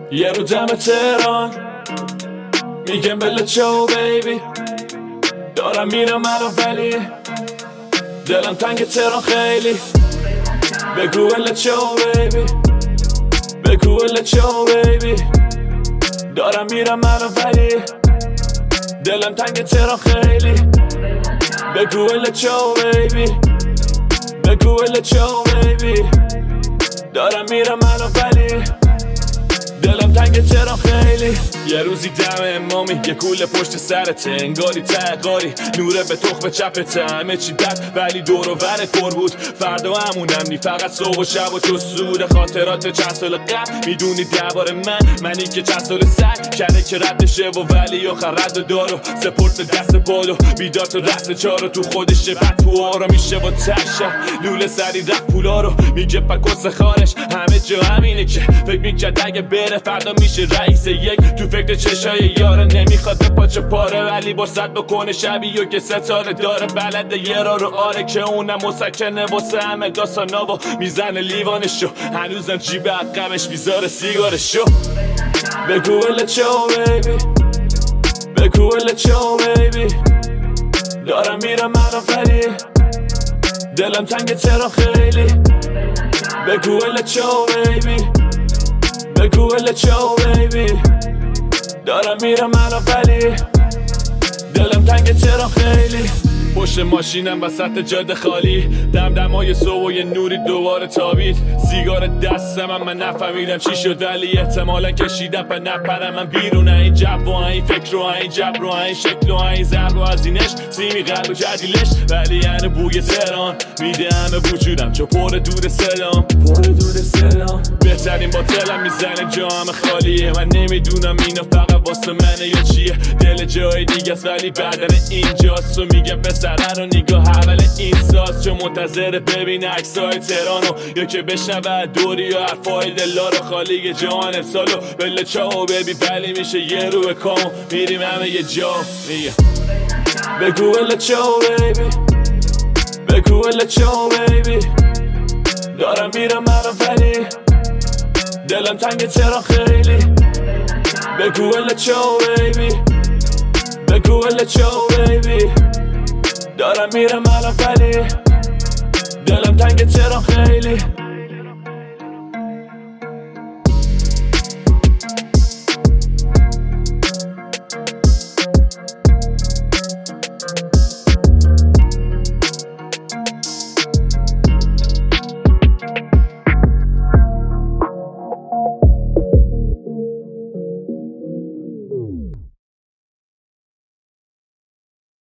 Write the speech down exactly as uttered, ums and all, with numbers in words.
یه رو دم تهران میگم بله چو بیبی، دارم میرم الان ولی دلم تنگ تهران خیلی. بگو بله چو بیبی، بگو بله چو بیبی، دارم میرم الان ولی دلم تنگ تهران خیلی. بگو بله چو بیبی، بگو بله چو بیبی، دارم میرم الان ولی دلم تنگ تهران خیلی. یه روزی دم امامی، یه کوله پشت سرته، انگاری تقاری نوره به تخم چپته. همه چی بد ولی دور و برت پر بود، فردا همونم نی، فقط صبح و شب و تو سود خاطرات چند سال قبل. میدونی درباره من، منی که چند سال سر کرده که رد شه و ولی آخر رد دارو سپورت به دست بادو بیدار تو رست چارو تو خودشه، بعد تو آرا میشه با تشه لوله سری رفت پولا رو میگه پکوس خارش. همه جا همینه که فکر میکرد اگه بره فردا میشه رئیس یک. تو فکر چشای یاره نمیخواد به پاچه پاره، ولی با صد بکنه شبیه که ستاره داره. بلده یه را رو آره که اونم مسکنه واسه همه داستانا و میزنه لیوانشو، هنوزم جیب عقبش میذاره سیگارشو. بگو بله چو بیبی، بگو بله چو بیبی، دارم میرم الان ولی دلم تنگ تهران خیلی. بگو بله چو بیبی، بگو بله چو بیبی، دارم میرم الان ولی دلم تنگ تهران خیلی. پشت ماشینم وسط جاده خالی، دمدمای صبح و یه نوری دوباره تابید. سیگار دستم هم من نفهمیدم چی شد، ولی احتمالا کشیدم پر نپرم من بیرون. این جب و این فکر و این جب رو این شکل و این زبر و از اینش سیمی قلب و جدیلش، ولی یعنی بوی تهران میده همه وجودم چو پر دود سلام، پر دود سلام. بهترین باطلم میزنه جا همه خالیه، من نمیدونم اینا فقط واسه منه یا چیه. دل جای دیگه است ولی بدن اینجاست و میگه بسره رو نگاه اول این ساز، چون منتظر ببین عکسای تهرانو یا که بشنوه دوری و حرفای دلا رو. خالی جهان امسالو بله چاو ببی ولی میشه یه رو به کامو میریم همه یه جا میگه. بگو بله چو بیبی، بگو بله چو بیبی، دارم میرم الان ولی دلم تنگ تهران خیلی. بگو بله چو بیبی، بگو بله چو بیبی، دارم میرم الان ولی دلم تنگ تهران خیلی.